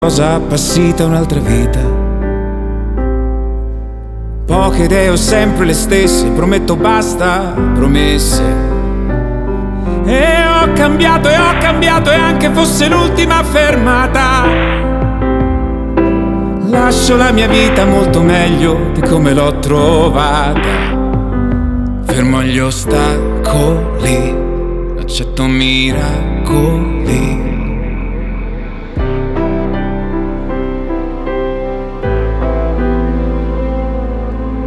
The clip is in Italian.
Cosa appassita un'altra vita. Poche idee, ho sempre le stesse. Prometto basta, promesse. E ho cambiato, e anche fosse l'ultima fermata. Lascio la mia vita molto meglio di come l'ho trovata. Fermo gli ostacoli, accetto miracoli.